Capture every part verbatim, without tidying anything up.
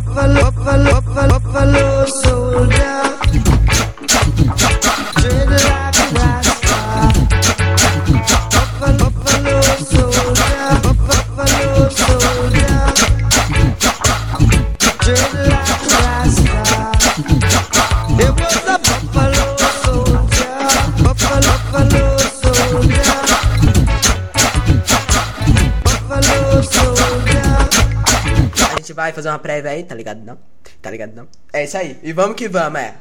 Buffalo, buffalo, buffalo soldier. Dread like a rasta. Buffalo, buffalo soldier. Buffalo soldier. Dread like a rasta. It was a buffalo soldier. Buffalo, buffalo soldier. Buffalo soldier. A gente vai fazer uma prévia aí, tá ligado não? Tá ligado não? É isso aí, e vamos que vamos, é.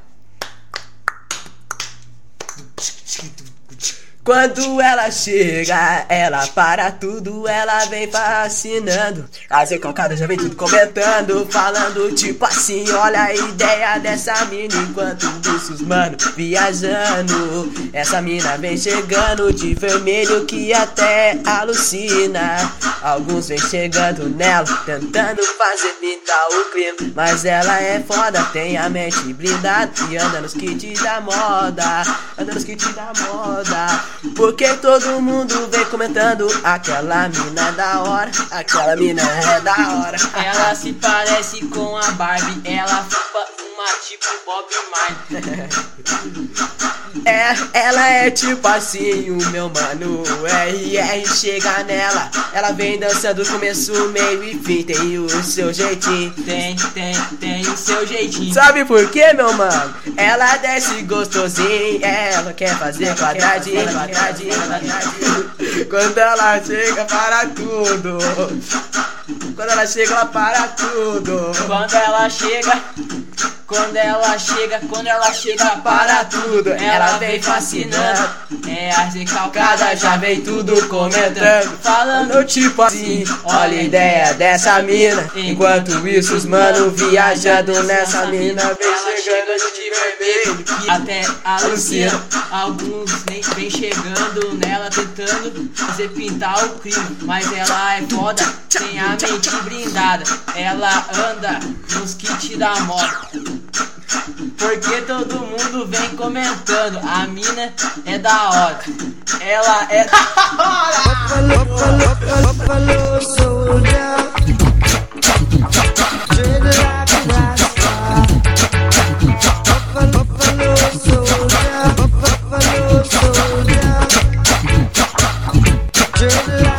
Quando ela chega, ela para tudo, ela vem fascinando. As recalcadas já vem tudo comentando, falando tipo assim, olha a ideia dessa mina. Enquanto isso, mano, viajando, essa mina vem chegando de vermelho que até alucina. Alguns vem chegando nela, tentando fazer pintar o clima, mas ela é foda, tem a mente blindada e anda nos kits da moda, anda nos kits da moda. Porque todo mundo vem comentando, aquela mina é da hora, aquela mina é da hora. Ela se parece com a Barbie, ela fupa uma tipo Bob Marley. É, ela é tipo assim, o meu mano R R chega nela, ela vem dançando começo, meio e fim, tem o seu jeitinho. Tem, tem, tem o seu jeitinho. Sabe por quê, meu mano? Ela desce gostosinho, ela quer fazer quadradinho, quadradinho, quadradinho. Quando ela chega para tudo, quando ela chega ela para tudo. Quando ela chega, quando ela chega, quando ela chega Para tudo, ela vem fascinando. É as recalcadas já vem tudo comentando, falando tipo assim, olha a ideia dessa mina. Enquanto isso os mano viajando nessa mina, vem chegando de vermelho que até alucina. Alguns vem, vem chegando nela tentando fazer pintar o clima, mas ela é foda, tem a mente blindada. Ela anda nos kits da moda. Porque todo mundo vem comentando, a mina é da hora, ela é da hora. Buffalo, buffalo, buffalo soldier. Dread like a rasta. Buffalo, buffalo soldier. Buffalo soldier. Dread like